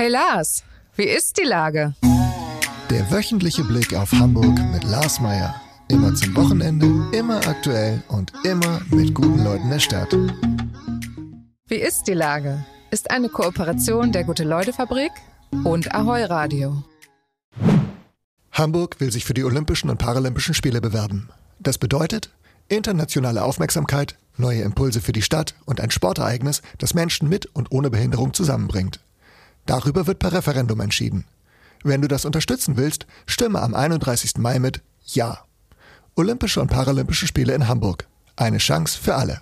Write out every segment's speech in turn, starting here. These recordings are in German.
Hey Lars, wie ist die Lage? Der wöchentliche Blick auf Hamburg mit Lars Meier. Immer zum Wochenende, immer aktuell und immer mit guten Leuten der Stadt. Wie ist die Lage? Ist eine Kooperation der Gute-Leute-Fabrik und Ahoi Radio. Hamburg will sich für die Olympischen und Paralympischen Spiele bewerben. Das bedeutet internationale Aufmerksamkeit, neue Impulse für die Stadt und ein Sportereignis, das Menschen mit und ohne Behinderung zusammenbringt. Darüber wird per Referendum entschieden. Wenn du das unterstützen willst, stimme am 31. Mai mit Ja. Olympische und Paralympische Spiele in Hamburg. Eine Chance für alle.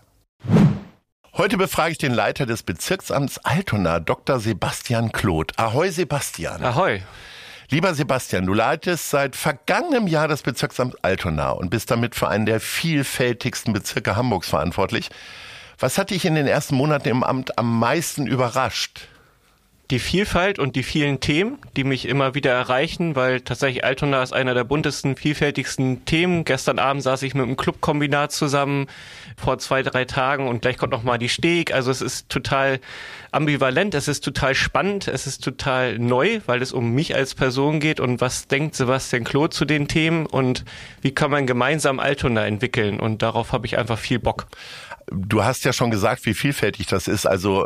Heute befrage ich den Leiter des Bezirksamts Altona, Dr. Sebastian Kloth. Ahoi, Sebastian. Ahoi. Lieber Sebastian, du leitest seit vergangenem Jahr das Bezirksamt Altona und bist damit für einen der vielfältigsten Bezirke Hamburgs verantwortlich. Was hat dich in den ersten Monaten im Amt am meisten überrascht? Die Vielfalt und die vielen Themen, die mich immer wieder erreichen, weil tatsächlich Altona ist einer der buntesten, vielfältigsten Themen. Gestern Abend saß ich mit einem Clubkombinat zusammen, vor 2-3 Tagen, und gleich kommt noch mal die Steg. Also es ist total ambivalent, es ist total spannend, es ist total neu, weil es um mich als Person geht und was denkt Sebastian Kloth zu den Themen und wie kann man gemeinsam Altona entwickeln, und darauf habe ich einfach viel Bock. Du hast ja schon gesagt, wie vielfältig das ist. Also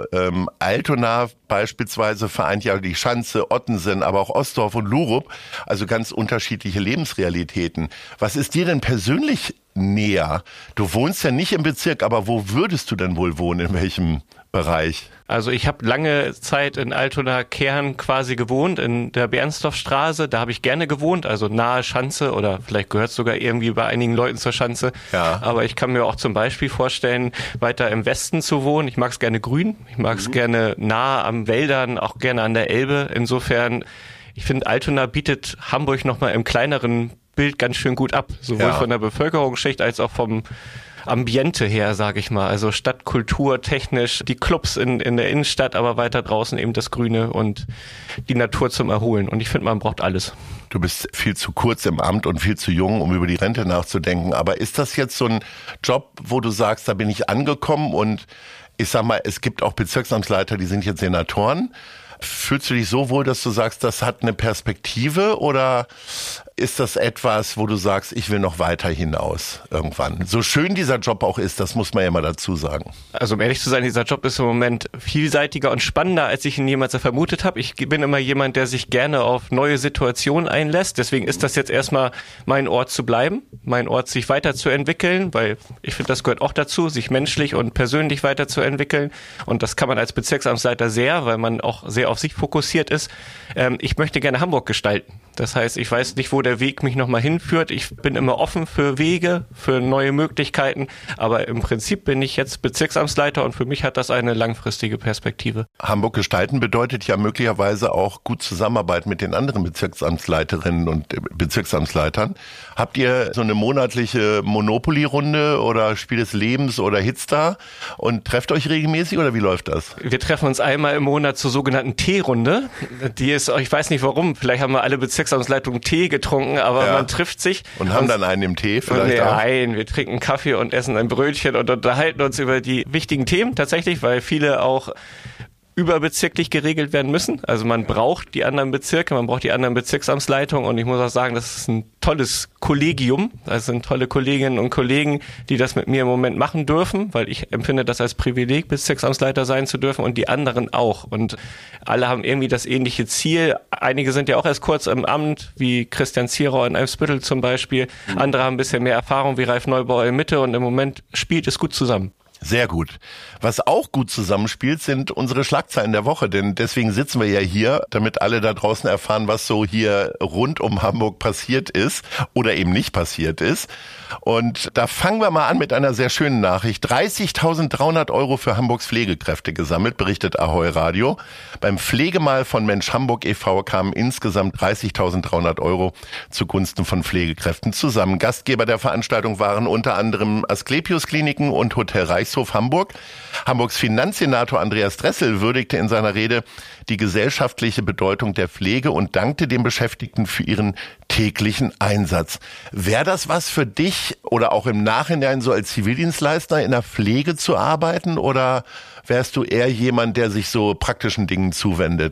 Altona beispielsweise vereint ja die Schanze, Ottensen, aber auch Ostdorf und Lurup, also ganz unterschiedliche Lebensrealitäten. Was ist dir denn persönlich näher? Du wohnst ja nicht im Bezirk, aber wo würdest du denn wohl wohnen, in welchem Bereich? Also ich habe lange Zeit in Altona-Kern quasi gewohnt, in der Bernsdorfstraße. Da habe ich gerne gewohnt, also nahe Schanze, oder vielleicht gehört es sogar irgendwie bei einigen Leuten zur Schanze. Ja. Aber ich kann mir auch zum Beispiel vorstellen, weiter im Westen zu wohnen. Ich mag es gerne grün, ich mag es gerne nahe am Wäldern, auch gerne an der Elbe. Insofern, ich finde, Altona bietet Hamburg nochmal im kleineren Bild ganz schön gut ab. Sowohl von der Bevölkerungsschicht als auch vom Ambiente her, sage ich mal. Also Stadtkultur, technisch, die Clubs in der Innenstadt, aber weiter draußen eben das Grüne und die Natur zum Erholen. Und ich finde, man braucht alles. Du bist viel zu kurz im Amt und viel zu jung, um über die Rente nachzudenken. Aber ist das jetzt so ein Job, wo du sagst, da bin ich angekommen, und ich sag mal, es gibt auch Bezirksamtsleiter, die sind jetzt Senatoren. Fühlst du dich so wohl, dass du sagst, das hat eine Perspektive, oder ist das etwas, wo du sagst, ich will noch weiter hinaus irgendwann? So schön dieser Job auch ist, das muss man ja mal dazu sagen. Also um ehrlich zu sein, dieser Job ist im Moment vielseitiger und spannender, als ich ihn jemals vermutet habe. Ich bin immer jemand, der sich gerne auf neue Situationen einlässt. Deswegen ist das jetzt erstmal mein Ort zu bleiben, mein Ort sich weiterzuentwickeln, weil ich finde, das gehört auch dazu, sich menschlich und persönlich weiterzuentwickeln. Und das kann man als Bezirksamtsleiter sehr, weil man auch sehr auf sich fokussiert ist. Ich möchte gerne Hamburg gestalten. Das heißt, ich weiß nicht, wo der Weg mich nochmal hinführt. Ich bin immer offen für Wege, für neue Möglichkeiten. Aber im Prinzip bin ich jetzt Bezirksamtsleiter, und für mich hat das eine langfristige Perspektive. Hamburg gestalten bedeutet ja möglicherweise auch gut Zusammenarbeit mit den anderen Bezirksamtsleiterinnen und Bezirksamtsleitern. Habt ihr so eine monatliche Monopoly-Runde oder Spiel des Lebens oder Hitstar und trefft euch regelmäßig, oder wie läuft das? Wir treffen uns einmal im Monat zur sogenannten Teerunde. Die ist, ich weiß nicht warum, vielleicht haben wir alle Bezirksamtsleitungen Tee getrunken, aber man trifft sich. Und haben dann einen im Tee vielleicht auch? Nein, wir trinken Kaffee und essen ein Brötchen und unterhalten uns über die wichtigen Themen tatsächlich, weil viele auch überbezirklich geregelt werden müssen. Also man braucht die anderen Bezirke, man braucht die anderen Bezirksamtsleitungen, und ich muss auch sagen, das ist ein tolles Kollegium. Das sind tolle Kolleginnen und Kollegen, die das mit mir im Moment machen dürfen, weil ich empfinde das als Privileg, Bezirksamtsleiter sein zu dürfen, und die anderen auch. Und alle haben irgendwie das ähnliche Ziel. Einige sind ja auch erst kurz im Amt, wie Christian Zierau in Eimsbüttel zum Beispiel. Andere haben ein bisschen mehr Erfahrung, wie Ralf Neubauer in Mitte, und im Moment spielt es gut zusammen. Sehr gut. Was auch gut zusammenspielt, sind unsere Schlagzeilen der Woche, denn deswegen sitzen wir ja hier, damit alle da draußen erfahren, was so hier rund um Hamburg passiert ist oder eben nicht passiert ist. Und da fangen wir mal an mit einer sehr schönen Nachricht. 30.300 € für Hamburgs Pflegekräfte gesammelt, berichtet Ahoi Radio. Beim Pflegemal von Mensch Hamburg e.V. kamen insgesamt 30.300 € zugunsten von Pflegekräften zusammen. Gastgeber der Veranstaltung waren unter anderem Asklepios Kliniken und Hotel Reichshof Hamburg. Hamburgs Finanzsenator Andreas Dressel würdigte in seiner Rede die gesellschaftliche Bedeutung der Pflege und dankte den Beschäftigten für ihren täglichen Einsatz. Wäre das was für dich oder auch im Nachhinein so als Zivildienstleister in der Pflege zu arbeiten, oder wärst du eher jemand, der sich so praktischen Dingen zuwendet?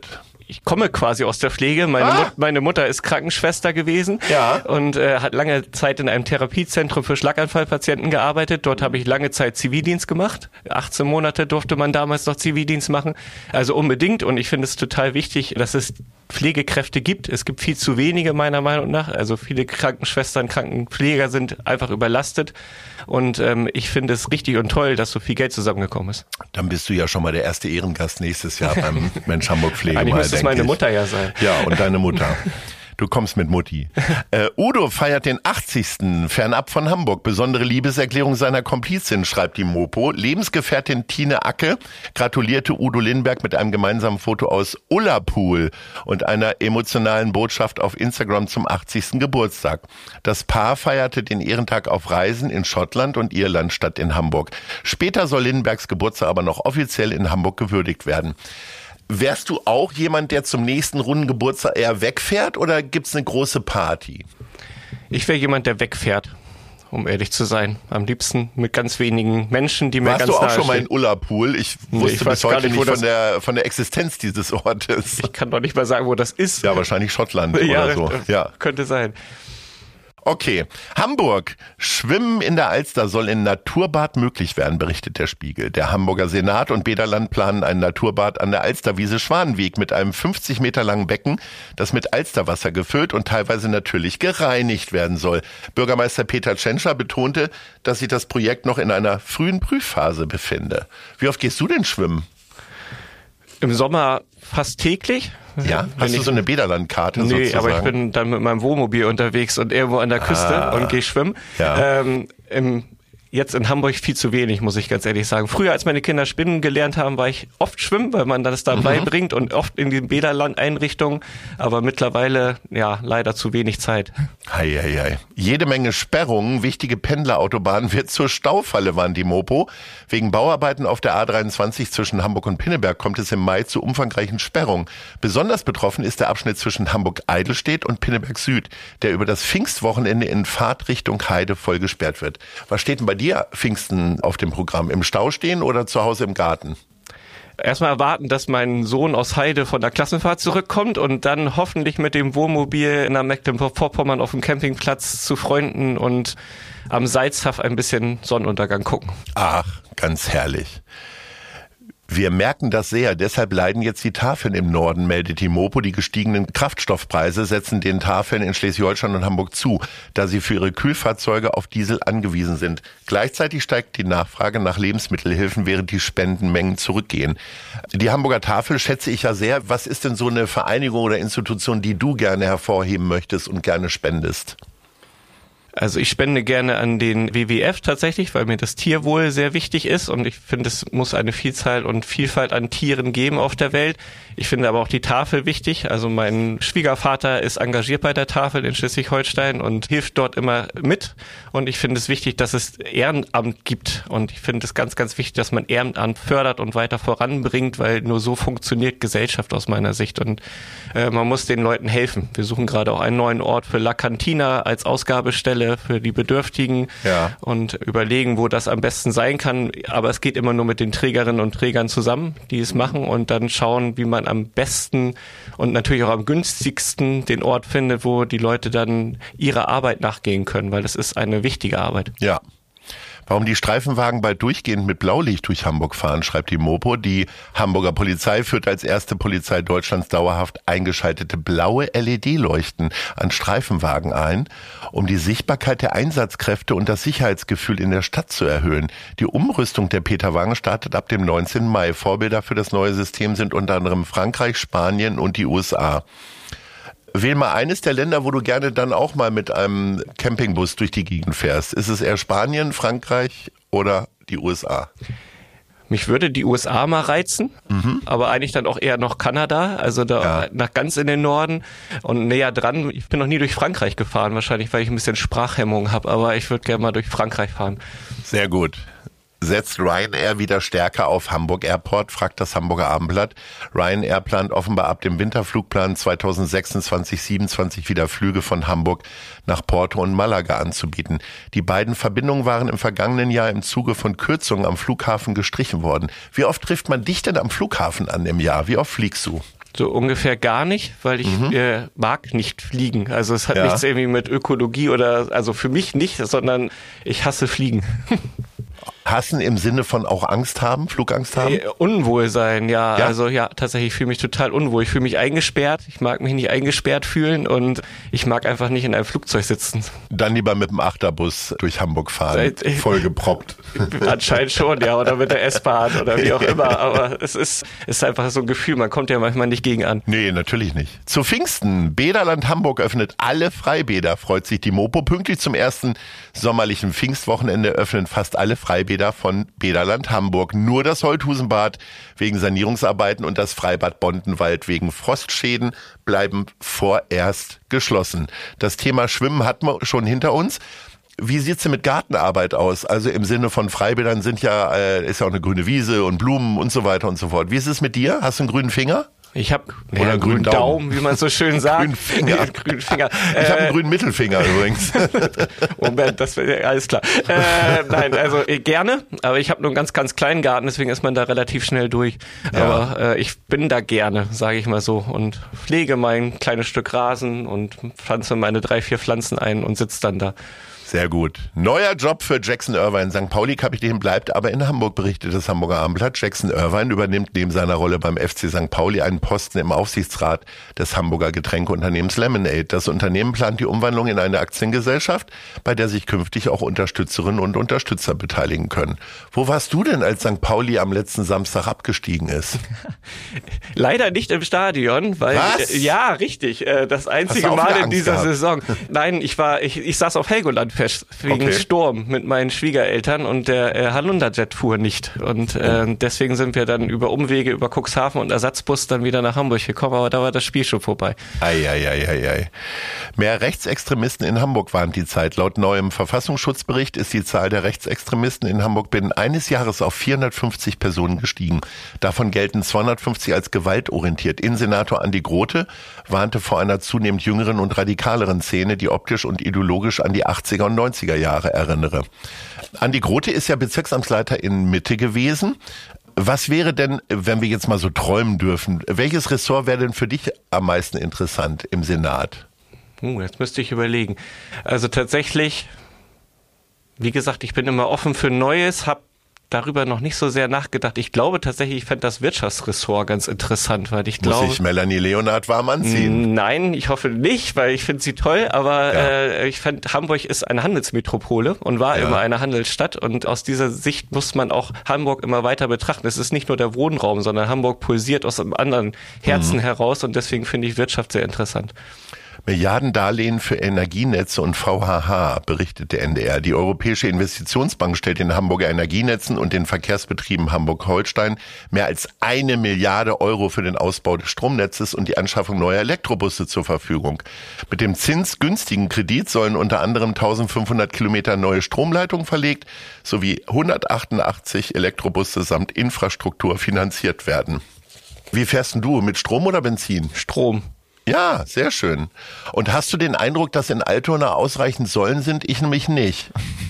ich komme quasi aus der Pflege. Meine Mutter ist Krankenschwester gewesen und hat lange Zeit in einem Therapiezentrum für Schlaganfallpatienten gearbeitet. Dort habe ich lange Zeit Zivildienst gemacht. 18 Monate durfte man damals noch Zivildienst machen. Also unbedingt. Und ich finde es total wichtig, dass es Pflegekräfte gibt. Es gibt viel zu wenige meiner Meinung nach. Also viele Krankenschwestern, Krankenpfleger sind einfach überlastet. Und ich finde es richtig und toll, dass so viel Geld zusammengekommen ist. Dann bist du ja schon mal der erste Ehrengast nächstes Jahr beim Mensch Hamburg Pflege. Eigentlich müsste es meine Mutter ja sein. Ja, und deine Mutter. Du kommst mit Mutti. Udo feiert den 80. fernab von Hamburg. Besondere Liebeserklärung seiner Komplizin, schreibt die Mopo. Lebensgefährtin Tine Acke gratulierte Udo Lindenberg mit einem gemeinsamen Foto aus Ullapool und einer emotionalen Botschaft auf Instagram zum 80. Geburtstag. Das Paar feierte den Ehrentag auf Reisen in Schottland und Irland statt in Hamburg. Später soll Lindenbergs Geburtstag aber noch offiziell in Hamburg gewürdigt werden. Wärst du auch jemand, der zum nächsten runden Geburtstag eher wegfährt oder gibt's eine große Party? Ich wäre jemand, der wegfährt, um ehrlich zu sein. Am liebsten mit ganz wenigen Menschen, die mir ganz nahe stehen. Warst du auch schon mal in Ullapool? Ich wusste bis heute nicht von der Existenz dieses Ortes. Ich kann doch nicht mal sagen, wo das ist. Ja, wahrscheinlich Schottland oder so. Ja, könnte sein. Okay, Hamburg. Schwimmen in der Alster soll in Naturbad möglich werden, berichtet der Spiegel. Der Hamburger Senat und Bäderland planen ein Naturbad an der Alsterwiese Schwanenweg mit einem 50 Meter langen Becken, das mit Alsterwasser gefüllt und teilweise natürlich gereinigt werden soll. Bürgermeister Peter Tschentscher betonte, dass sich das Projekt noch in einer frühen Prüfphase befinde. Wie oft gehst du denn schwimmen? Im Sommer fast täglich. Ja, hast du so eine Bäderlandkarte sozusagen? Nee, aber ich bin dann mit meinem Wohnmobil unterwegs und irgendwo an der Küste und gehe schwimmen. Ja. Jetzt in Hamburg viel zu wenig, muss ich ganz ehrlich sagen. Früher, als meine Kinder schwimmen gelernt haben, war ich oft schwimmen, weil man das dann beibringt und oft in den Bäderland-Einrichtungen. Aber mittlerweile, ja, leider zu wenig Zeit. Hei. Jede Menge Sperrungen, wichtige Pendlerautobahnen wird zur Staufalle, warnt die Mopo. Wegen Bauarbeiten auf der A23 zwischen Hamburg und Pinneberg kommt es im Mai zu umfangreichen Sperrungen. Besonders betroffen ist der Abschnitt zwischen Hamburg-Eidelstedt und Pinneberg Süd, der über das Pfingstwochenende in Fahrtrichtung Heide voll gesperrt wird. Was steht denn bei dir Pfingsten auf dem Programm? Im Stau stehen oder zu Hause im Garten? Erstmal erwarten, dass mein Sohn aus Heide von der Klassenfahrt zurückkommt und dann hoffentlich mit dem Wohnmobil in der Mecklenburg-Vorpommern auf dem Campingplatz zu Freunden und am Salzhaff ein bisschen Sonnenuntergang gucken. Ach, ganz herrlich. Wir merken das sehr, deshalb leiden jetzt die Tafeln im Norden, meldet die Mopo. Die gestiegenen Kraftstoffpreise setzen den Tafeln in Schleswig-Holstein und Hamburg zu, da sie für ihre Kühlfahrzeuge auf Diesel angewiesen sind. Gleichzeitig steigt die Nachfrage nach Lebensmittelhilfen, während die Spendenmengen zurückgehen. Die Hamburger Tafel schätze ich ja sehr. Was ist denn so eine Vereinigung oder Institution, die du gerne hervorheben möchtest und gerne spendest? Also ich spende gerne an den WWF tatsächlich, weil mir das Tierwohl sehr wichtig ist und ich finde, es muss eine Vielzahl und Vielfalt an Tieren geben auf der Welt. Ich finde aber auch die Tafel wichtig. Also mein Schwiegervater ist engagiert bei der Tafel in Schleswig-Holstein und hilft dort immer mit. Und ich finde es wichtig, dass es Ehrenamt gibt. Und ich finde es ganz, ganz wichtig, dass man Ehrenamt fördert und weiter voranbringt, weil nur so funktioniert Gesellschaft aus meiner Sicht. Und man muss den Leuten helfen. Wir suchen gerade auch einen neuen Ort für La Cantina als Ausgabestelle für die Bedürftigen und überlegen, wo das am besten sein kann. Aber es geht immer nur mit den Trägerinnen und Trägern zusammen, die es machen und dann schauen, wie man am besten und natürlich auch am günstigsten den Ort findet, wo die Leute dann ihrer Arbeit nachgehen können, weil das ist eine wichtige Arbeit. Ja. Warum die Streifenwagen bald durchgehend mit Blaulicht durch Hamburg fahren, schreibt die Mopo. Die Hamburger Polizei führt als erste Polizei Deutschlands dauerhaft eingeschaltete blaue LED-Leuchten an Streifenwagen ein, um die Sichtbarkeit der Einsatzkräfte und das Sicherheitsgefühl in der Stadt zu erhöhen. Die Umrüstung der Peterwagen startet ab dem 19. Mai. Vorbilder für das neue System sind unter anderem Frankreich, Spanien und die USA. Wähl mal eines der Länder, wo du gerne dann auch mal mit einem Campingbus durch die Gegend fährst. Ist es eher Spanien, Frankreich oder die USA? Mich würde die USA mal reizen, aber eigentlich dann auch eher noch Kanada, also da nach ganz in den Norden und näher dran. Ich bin noch nie durch Frankreich gefahren, wahrscheinlich, weil ich ein bisschen Sprachhemmung habe, aber ich würde gerne mal durch Frankreich fahren. Sehr gut. Setzt Ryanair wieder stärker auf Hamburg Airport, fragt das Hamburger Abendblatt. Ryanair plant offenbar ab dem Winterflugplan 2026/27 wieder Flüge von Hamburg nach Porto und Malaga anzubieten. Die beiden Verbindungen waren im vergangenen Jahr im Zuge von Kürzungen am Flughafen gestrichen worden. Wie oft trifft man dich denn am Flughafen an im Jahr? Wie oft fliegst du? So ungefähr gar nicht, weil ich mag nicht fliegen. Also es hat nichts irgendwie mit Ökologie also für mich nicht, sondern ich hasse Fliegen. Hassen im Sinne von auch Angst haben, Flugangst haben? Unwohlsein, ja. Also tatsächlich, ich fühle mich total unwohl. Ich fühle mich eingesperrt. Ich mag mich nicht eingesperrt fühlen und ich mag einfach nicht in einem Flugzeug sitzen. Dann lieber mit dem Achterbus durch Hamburg fahren, vollgeproppt. Anscheinend schon, ja, oder mit der S-Bahn oder wie auch immer. Aber es ist einfach so ein Gefühl, man kommt ja manchmal nicht gegen an. Nee, natürlich nicht. Zu Pfingsten, Bäderland Hamburg öffnet alle Freibäder, freut sich die Mopo. Pünktlich zum ersten sommerlichen Pfingstwochenende öffnen fast alle Freibäder von Bäderland Hamburg. Nur das Holthusenbad wegen Sanierungsarbeiten und das Freibad Bondenwald wegen Frostschäden bleiben vorerst geschlossen. Das Thema Schwimmen hatten wir schon hinter uns. Wie sieht's denn mit Gartenarbeit aus? Also im Sinne von Freibädern ist ja auch eine grüne Wiese und Blumen und so weiter und so fort. Wie ist es mit dir? Hast du einen grünen Finger? Ich habe einen grünen Daumen, wie man so schön sagt. Grünen Finger. Grünen Finger. Ich habe einen grünen Mittelfinger übrigens. Moment, das wäre alles klar. Nein, also gerne, aber ich habe nur einen ganz, ganz kleinen Garten, deswegen ist man da relativ schnell durch. Ja. Aber ich bin da gerne, sage ich mal so, und pflege mein kleines Stück Rasen und pflanze meine 3-4 Pflanzen ein und sitze dann da. Sehr gut. Neuer Job für Jackson Irvine. St. Pauli-Kapitän bleibt aber in Hamburg, berichtet das Hamburger Abendblatt. Jackson Irvine übernimmt neben seiner Rolle beim FC St. Pauli einen Posten im Aufsichtsrat des Hamburger Getränkeunternehmens Lemonade. Das Unternehmen plant die Umwandlung in eine Aktiengesellschaft, bei der sich künftig auch Unterstützerinnen und Unterstützer beteiligen können. Wo warst du denn, als St. Pauli am letzten Samstag abgestiegen ist? Leider nicht im Stadion, weil... Was? Ja, richtig. Das einzige Mal in dieser Saison. Nein, ich saß auf Helgoland fest wegen Sturm mit meinen Schwiegereltern und der Halunderjet fuhr nicht. Und deswegen sind wir dann über Umwege, über Cuxhaven und Ersatzbus dann wieder nach Hamburg gekommen, aber da war das Spiel schon vorbei. Ei. Mehr Rechtsextremisten in Hamburg warnt die Zeit. Laut neuem Verfassungsschutzbericht ist die Zahl der Rechtsextremisten in Hamburg binnen eines Jahres auf 450 Personen gestiegen. Davon gelten 250 als gewaltorientiert. Innensenator Andi Grote warnte vor einer zunehmend jüngeren und radikaleren Szene, die optisch und ideologisch an die 80er und 90er Jahre erinnere. Andi Grote ist ja Bezirksamtsleiter in Mitte gewesen. Was wäre denn, wenn wir jetzt mal so träumen dürfen, welches Ressort wäre denn für dich am meisten interessant im Senat? Jetzt müsste ich überlegen. Also tatsächlich, wie gesagt, ich bin immer offen für Neues, habe darüber noch nicht so sehr nachgedacht. Ich glaube tatsächlich, ich fände das Wirtschaftsressort ganz interessant, weil ich glaube... Muss ich Melanie Leonard warm anziehen? Nein, ich hoffe nicht, weil ich finde sie toll, aber ich finde, Hamburg ist eine Handelsmetropole und war immer eine Handelsstadt und aus dieser Sicht muss man auch Hamburg immer weiter betrachten. Es ist nicht nur der Wohnraum, sondern Hamburg pulsiert aus einem anderen Herzen heraus und deswegen finde ich Wirtschaft sehr interessant. Milliardendarlehen für Energienetze und VHH, berichtet der NDR. Die Europäische Investitionsbank stellt den Hamburger Energienetzen und den Verkehrsbetrieben Hamburg-Holstein mehr als 1 Milliarde Euro für den Ausbau des Stromnetzes und die Anschaffung neuer Elektrobusse zur Verfügung. Mit dem zinsgünstigen Kredit sollen unter anderem 1500 Kilometer neue Stromleitungen verlegt sowie 188 Elektrobusse samt Infrastruktur finanziert werden. Wie fährst denn du, mit Strom oder Benzin? Strom. Ja, sehr schön. Und hast du den Eindruck, dass in Altona ausreichend Säulen sind? Ich nämlich nicht.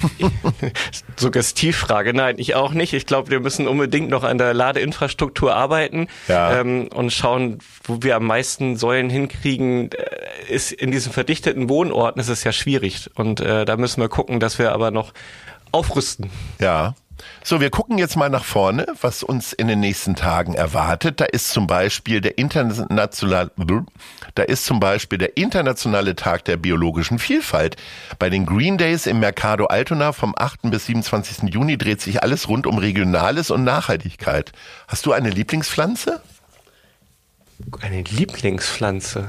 Suggestivfrage. Nein, ich auch nicht. Ich glaube, wir müssen unbedingt noch an der Ladeinfrastruktur arbeiten und schauen, wo wir am meisten Säulen hinkriegen. Ist in diesen verdichteten Wohnorten ist es ja schwierig. Und da müssen wir gucken, dass wir aber noch aufrüsten. Ja. So, wir gucken jetzt mal nach vorne, was uns in den nächsten Tagen erwartet. Da ist zum Beispiel der internationale Tag der biologischen Vielfalt. Bei den Green Days im Mercado Altona vom 8. bis 27. Juni dreht sich alles rund um Regionales und Nachhaltigkeit. Hast du eine Lieblingspflanze? Eine Lieblingspflanze?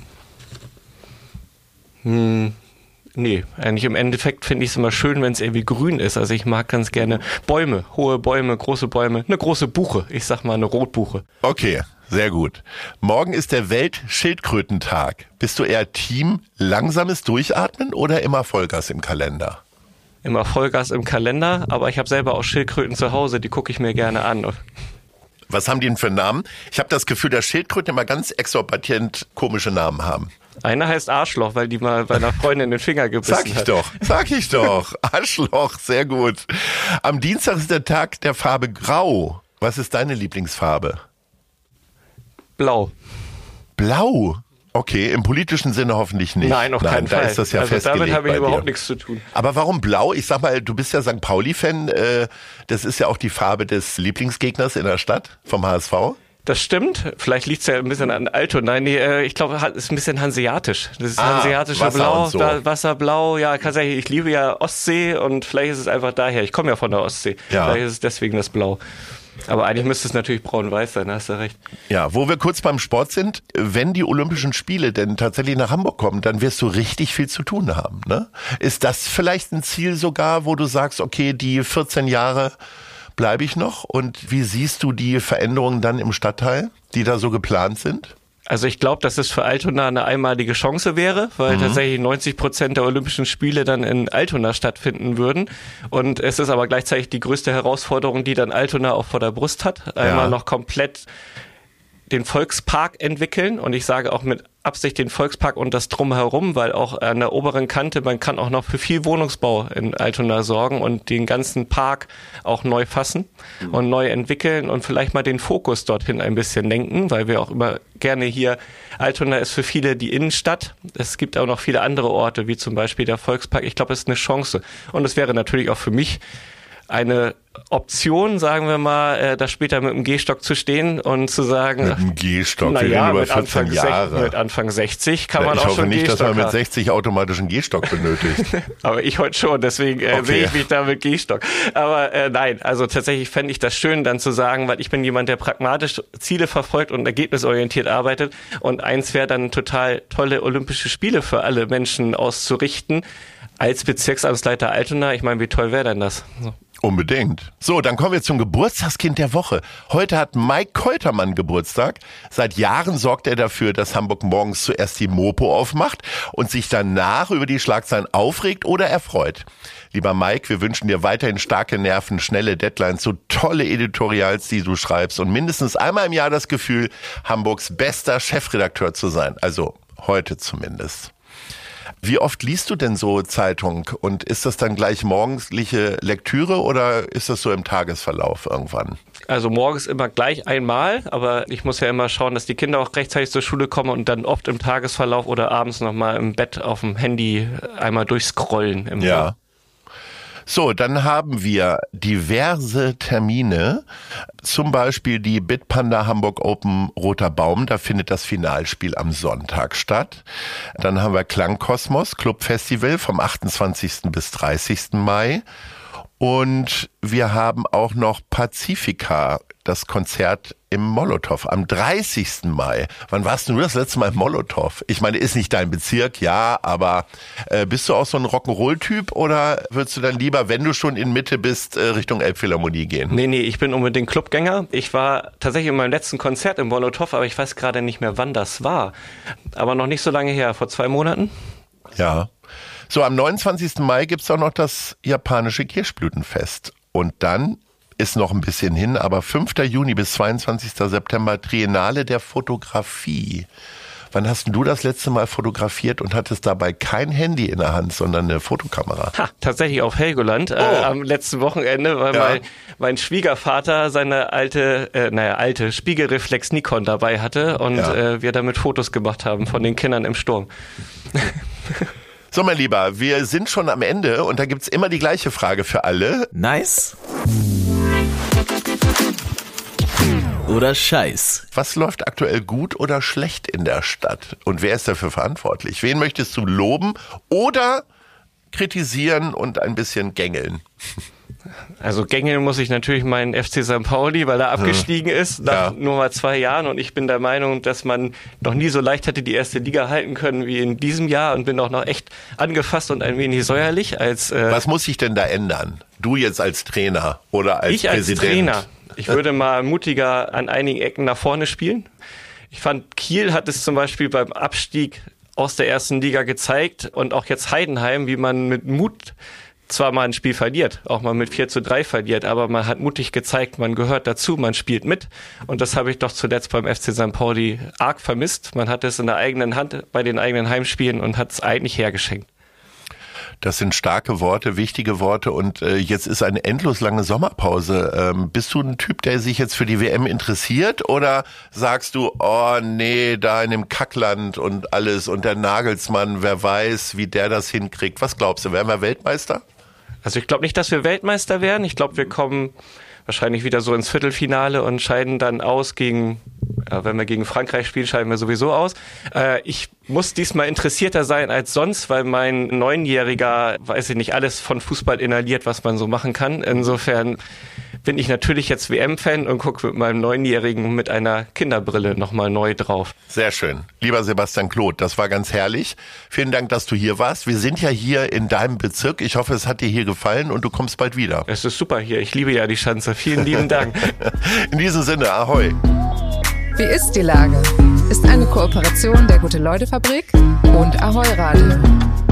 Nee, eigentlich im Endeffekt finde ich es immer schön, wenn es irgendwie grün ist. Also ich mag ganz gerne Bäume, hohe Bäume, große Bäume, eine große Buche. Ich sag mal eine Rotbuche. Okay, sehr gut. Morgen ist der Weltschildkrötentag. Bist du eher Team langsames Durchatmen oder immer Vollgas im Kalender? Immer Vollgas im Kalender, aber ich habe selber auch Schildkröten zu Hause, die gucke ich mir gerne an. Was haben die denn für Namen? Ich habe das Gefühl, dass Schildkröten immer ganz exorbitant komische Namen haben. Einer heißt Arschloch, weil die mal bei einer Freundin den Finger gebissen hat. Sag ich doch. Arschloch, sehr gut. Am Dienstag ist der Tag der Farbe Grau. Was ist deine Lieblingsfarbe? Blau. Blau. Okay, im politischen Sinne hoffentlich nicht. Nein, auf keinen Fall. Da ist das ja also festgelegt. Damit habe ich bei überhaupt dir. nichts zu tun. Aber warum blau? Ich sag mal, du bist ja St. Pauli-Fan. Das ist ja auch die Farbe des Lieblingsgegners in der Stadt vom HSV. Das stimmt. Vielleicht liegt es ja ein bisschen an Altona. Nee, ich glaube, es ist ein bisschen hanseatisch. Das ist hanseatische Wasser Blau, und so. Wasserblau. Ja, tatsächlich. Ich liebe ja Ostsee und vielleicht ist es einfach daher. Ich komme ja von der Ostsee. Ja. Vielleicht ist es deswegen das Blau. Aber eigentlich müsste es natürlich braun-weiß sein, da hast du recht. Ja, wo wir kurz beim Sport sind, wenn die Olympischen Spiele denn tatsächlich nach Hamburg kommen, dann wirst du richtig viel zu tun haben, ne? Ist das vielleicht ein Ziel sogar, wo du sagst, okay, die 14 Jahre bleibe ich noch? Und wie siehst du die Veränderungen dann im Stadtteil, die da so geplant sind? Also ich glaube, dass es für Altona eine einmalige Chance wäre, weil tatsächlich 90% der Olympischen Spiele dann in Altona stattfinden würden. Und es ist aber gleichzeitig die größte Herausforderung, die dann Altona auch vor der Brust hat. Einmal noch komplett den Volkspark entwickeln, und ich sage auch mit Absicht den Volkspark und das Drumherum, weil auch an der oberen Kante, man kann auch noch für viel Wohnungsbau in Altona sorgen und den ganzen Park auch neu fassen und neu entwickeln und vielleicht mal den Fokus dorthin ein bisschen lenken, weil wir auch immer gerne hier, Altona ist für viele die Innenstadt. Es gibt auch noch viele andere Orte, wie zum Beispiel der Volkspark. Ich glaube, es ist eine Chance. Und es wäre natürlich auch für mich eine Option, sagen wir mal, da später mit dem Gehstock zu stehen und zu sagen, Mit dem Gehstock, wir reden naja, über mit 14 Jahre. Mit Anfang 60 kann man Ich auch hoffe schon nicht, dass Gehstock man mit haben. 60 automatischen Gehstock benötigt. Aber ich heute schon, deswegen sehe ich mich da mit Gehstock. Aber nein, also tatsächlich fände ich das schön, dann zu sagen, weil ich bin jemand, der pragmatisch Ziele verfolgt und ergebnisorientiert arbeitet. Und eins wäre dann total tolle Olympische Spiele für alle Menschen auszurichten. Als Bezirksamtsleiter Altona, ich meine, wie toll wäre denn das? So. Unbedingt. So, dann kommen wir zum Geburtstagskind der Woche. Heute hat Mike Keutermann Geburtstag. Seit Jahren sorgt er dafür, dass Hamburg morgens zuerst die Mopo aufmacht und sich danach über die Schlagzeilen aufregt oder erfreut. Lieber Mike, wir wünschen dir weiterhin starke Nerven, schnelle Deadlines, so tolle Editorials, die du schreibst und mindestens einmal im Jahr das Gefühl, Hamburgs bester Chefredakteur zu sein. Also heute zumindest. Wie oft liest du denn so Zeitung und ist das dann gleich morgendliche Lektüre oder ist das so im Tagesverlauf irgendwann? Also morgens immer gleich einmal, aber ich muss ja immer schauen, dass die Kinder auch rechtzeitig zur Schule kommen und dann oft im Tagesverlauf oder abends nochmal im Bett auf dem Handy einmal durchscrollen. Ja. So, dann haben wir diverse Termine, zum Beispiel die Bitpanda Hamburg Open Roter Baum, da findet das Finalspiel am Sonntag statt. Dann haben wir Klangkosmos Clubfestival vom 28. bis 30. Mai. Und wir haben auch noch Pazifika, das Konzert im Molotow am 30. Mai. Wann warst du das letzte Mal im Molotow? Ich meine, ist nicht dein Bezirk, ja, aber bist du auch so ein Rock'n'Roll-Typ oder würdest du dann lieber, wenn du schon in Mitte bist, Richtung Elbphilharmonie gehen? Nee, ich bin unbedingt Clubgänger. Ich war tatsächlich in meinem letzten Konzert im Molotow, aber ich weiß gerade nicht mehr, wann das war. Aber noch nicht so lange her, vor 2 Monaten. Ja. So, am 29. Mai gibt's auch noch das japanische Kirschblütenfest. Und dann ist noch ein bisschen hin, aber 5. Juni bis 22. September Triennale der Fotografie. Wann hast denn du das letzte Mal fotografiert und hattest dabei kein Handy in der Hand, sondern eine Fotokamera? Tatsächlich auf Helgoland am letzten Wochenende, weil mein Schwiegervater seine alte Spiegelreflex Nikon dabei hatte und wir damit Fotos gemacht haben von den Kindern im Sturm. So, mein Lieber, wir sind schon am Ende und da gibt's immer die gleiche Frage für alle. Nice oder Scheiß? Was läuft aktuell gut oder schlecht in der Stadt? Und wer ist dafür verantwortlich? Wen möchtest du loben oder kritisieren und ein bisschen gängeln? Also gängeln muss ich natürlich meinen FC St. Pauli, weil er abgestiegen ist nach nur mal 2 Jahren. Und ich bin der Meinung, dass man noch nie so leicht hätte die erste Liga halten können wie in diesem Jahr und bin auch noch echt angefasst und ein wenig säuerlich. Was muss sich denn da ändern? Du jetzt als Trainer oder als Präsident? Ich als Trainer. Ich würde mal mutiger an einigen Ecken nach vorne spielen. Ich fand, Kiel hat es zum Beispiel beim Abstieg aus der ersten Liga gezeigt und auch jetzt Heidenheim, wie man mit Mut zwar mal ein Spiel verliert, auch mal mit 4:3 verliert, aber man hat mutig gezeigt, man gehört dazu, man spielt mit. Und das habe ich doch zuletzt beim FC St. Pauli arg vermisst. Man hat es in der eigenen Hand bei den eigenen Heimspielen und hat es eigentlich hergeschenkt. Das sind starke Worte, wichtige Worte und jetzt ist eine endlos lange Sommerpause. Bist du ein Typ, der sich jetzt für die WM interessiert oder sagst du, oh nee, da in dem Kackland und alles und der Nagelsmann, wer weiß, wie der das hinkriegt. Was glaubst du, werden wir Weltmeister? Also ich glaube nicht, dass wir Weltmeister werden. Ich glaube, wir kommen wahrscheinlich wieder so ins Viertelfinale und scheiden dann aus gegen, wenn wir gegen Frankreich spielen, scheiden wir sowieso aus. Ich muss diesmal interessierter sein als sonst, weil mein 9-Jähriger, weiß ich nicht, alles von Fußball inhaliert, was man so machen kann. Insofern bin ich natürlich jetzt WM-Fan und gucke mit meinem 9-Jährigen mit einer Kinderbrille nochmal neu drauf. Sehr schön. Lieber Sebastian Kloth, das war ganz herrlich. Vielen Dank, dass du hier warst. Wir sind ja hier in deinem Bezirk. Ich hoffe, es hat dir hier gefallen und du kommst bald wieder. Es ist super hier. Ich liebe ja die Schanze. Vielen lieben Dank. In diesem Sinne, ahoi. Wie ist die Lage? Ist eine Kooperation der Gute-Leute-Fabrik und Ahoi Radio.